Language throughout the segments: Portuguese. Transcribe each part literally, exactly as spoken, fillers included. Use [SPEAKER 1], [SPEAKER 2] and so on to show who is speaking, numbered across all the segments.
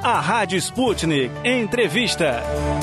[SPEAKER 1] A Rádio Sputnik Entrevista.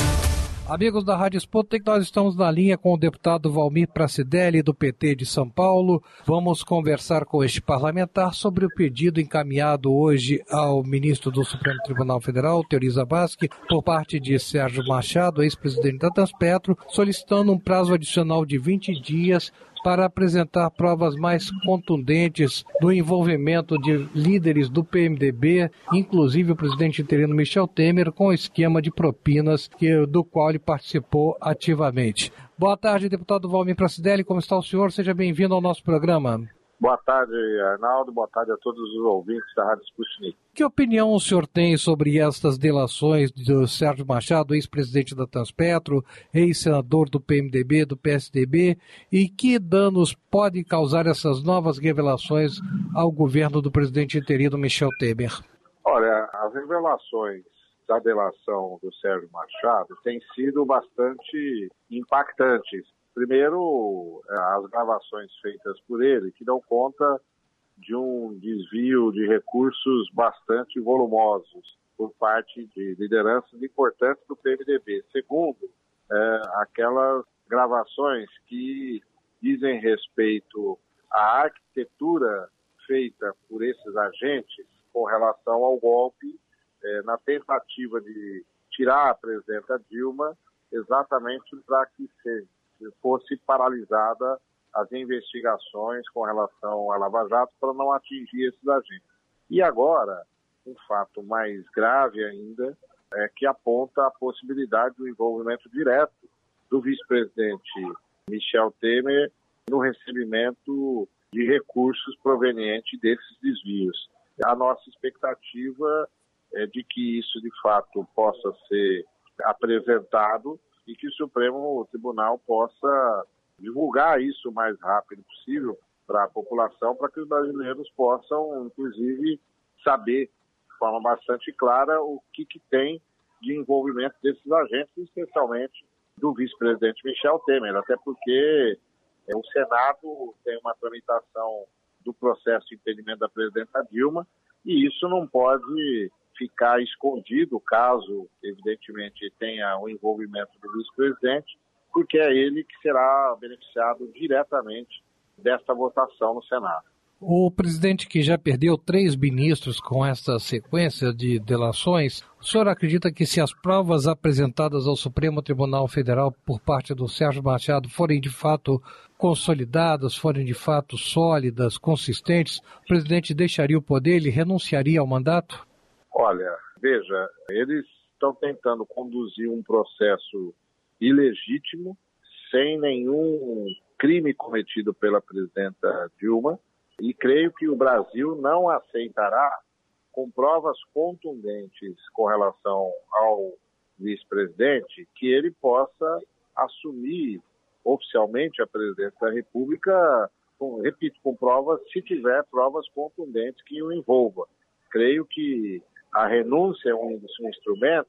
[SPEAKER 2] Amigos da Rádio Sputnik, nós estamos na linha com o deputado Valmir Pracidelli, do P T de São Paulo. Vamos conversar com este parlamentar sobre o pedido encaminhado hoje ao ministro do Supremo Tribunal Federal, Teori Zavascki, por parte de Sérgio Machado, ex-presidente da Transpetro, solicitando um prazo adicional de vinte dias para apresentar provas mais contundentes do envolvimento de líderes do P M D B, inclusive o presidente interino Michel Temer, com o esquema de propinas que, do qual ele participou ativamente. Boa tarde, deputado Valmir Pracidelli, como está o senhor? Seja bem-vindo ao nosso programa.
[SPEAKER 3] Boa tarde, Arnaldo. Boa tarde a todos os ouvintes da Rádio Sputnik.
[SPEAKER 2] Que opinião o senhor tem sobre estas delações do Sérgio Machado, ex-presidente da Transpetro, ex-senador do P M D B, do P S D B, e que danos podem causar essas novas revelações ao governo do presidente interino Michel Temer?
[SPEAKER 3] Olha, as revelações da delação do Sérgio Machado têm sido bastante impactantes. Primeiro, as gravações feitas por ele, que dão conta de um desvio de recursos bastante volumosos por parte de lideranças importantes do P M D B. Segundo, é, aquelas gravações que dizem respeito à arquitetura feita por esses agentes com relação ao golpe, é, na tentativa de tirar a presidenta Dilma, exatamente para que seja fosse paralisada as investigações com relação à Lava Jato para não atingir esses agentes. E agora, um fato mais grave ainda é que aponta a possibilidade do envolvimento direto do vice-presidente Michel Temer no recebimento de recursos provenientes desses desvios. A nossa expectativa é de que isso, de fato, possa ser apresentado e que o Supremo Tribunal possa divulgar isso o mais rápido possível para a população, para que os brasileiros possam, inclusive, saber de forma bastante clara o que, que tem de envolvimento desses agentes, especialmente do vice-presidente Michel Temer, até porque é, o Senado tem uma tramitação do processo de impedimento da presidenta Dilma e isso não pode ficar escondido, caso, evidentemente, tenha o envolvimento do vice-presidente, porque é ele que será beneficiado diretamente desta votação no Senado.
[SPEAKER 2] O presidente, que já perdeu três ministros com essa sequência de delações, o senhor acredita que se as provas apresentadas ao Supremo Tribunal Federal por parte do Sérgio Machado forem de fato consolidadas, forem de fato sólidas, consistentes, o presidente deixaria o poder, ele renunciaria ao mandato?
[SPEAKER 3] Olha, veja, eles estão tentando conduzir um processo ilegítimo, sem nenhum crime cometido pela presidenta Dilma, e creio que o Brasil não aceitará, com provas contundentes com relação ao vice-presidente, que ele possa assumir oficialmente a presidência da República, com, repito, com provas, se tiver provas contundentes que o envolvam. Creio que a renúncia é um, um instrumento,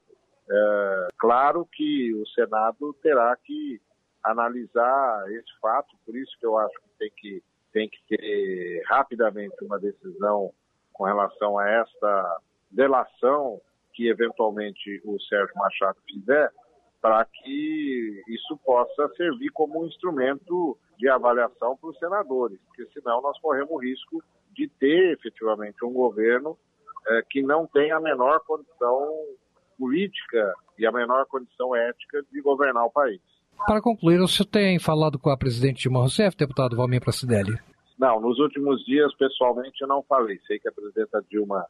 [SPEAKER 3] é, claro que o Senado terá que analisar esse fato, por isso que eu acho que tem que, tem que ter rapidamente uma decisão com relação a esta delação que eventualmente o Sérgio Machado fizer, para que isso possa servir como um instrumento de avaliação para os senadores, porque senão nós corremos o risco de ter efetivamente um governo É, que não tem a menor condição política e a menor condição ética de governar o país.
[SPEAKER 2] Para concluir, o senhor tem falado com a presidente Dilma Rousseff, deputado Valmir Pracidelli?
[SPEAKER 3] Não, nos últimos dias, pessoalmente, eu não falei. Sei que a presidenta Dilma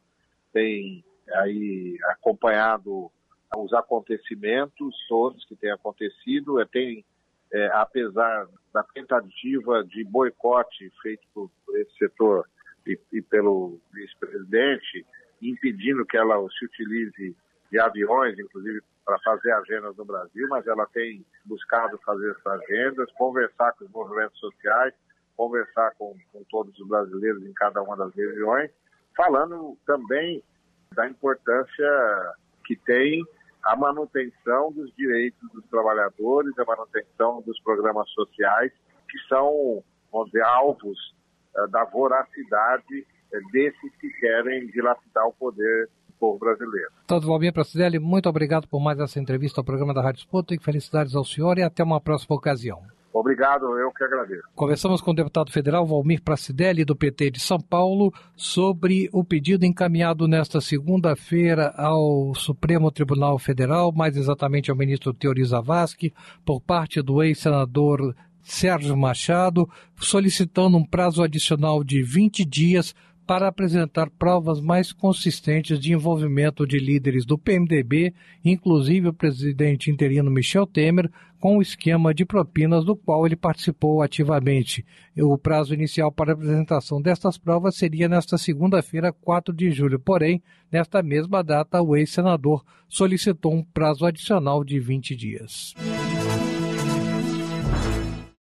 [SPEAKER 3] tem aí acompanhado os acontecimentos todos que têm acontecido. É, tem, é, apesar da tentativa de boicote feito por, por esse setor e, e pelo vice-presidente, impedindo que ela se utilize de aviões, inclusive para fazer agendas no Brasil, mas ela tem buscado fazer essas agendas, conversar com os movimentos sociais, conversar com, com todos os brasileiros em cada uma das regiões, falando também da importância que tem a manutenção dos direitos dos trabalhadores, a manutenção dos programas sociais, que são, vamos dizer, alvos uh, da voracidade uh, desses que querem dilapidar o poder povo brasileiro.
[SPEAKER 2] Deputado Valmir Pracidelli, muito obrigado por mais essa entrevista ao programa da Rádio Sputnik. Felicidades ao senhor e até uma próxima ocasião.
[SPEAKER 3] Obrigado, eu que agradeço.
[SPEAKER 2] Conversamos com o deputado federal Valmir Pracidelli, do P T de São Paulo, sobre o pedido encaminhado nesta segunda-feira ao Supremo Tribunal Federal, mais exatamente ao ministro Teori Zavascki, por parte do ex-senador Sérgio Machado, solicitando um prazo adicional de vinte dias para apresentar provas mais consistentes de envolvimento de líderes do P M D B, inclusive o presidente interino Michel Temer, com o esquema de propinas do qual ele participou ativamente. O prazo inicial para a apresentação destas provas seria nesta segunda-feira, quatro de julho. Porém, nesta mesma data, o ex-senador solicitou um prazo adicional de vinte dias.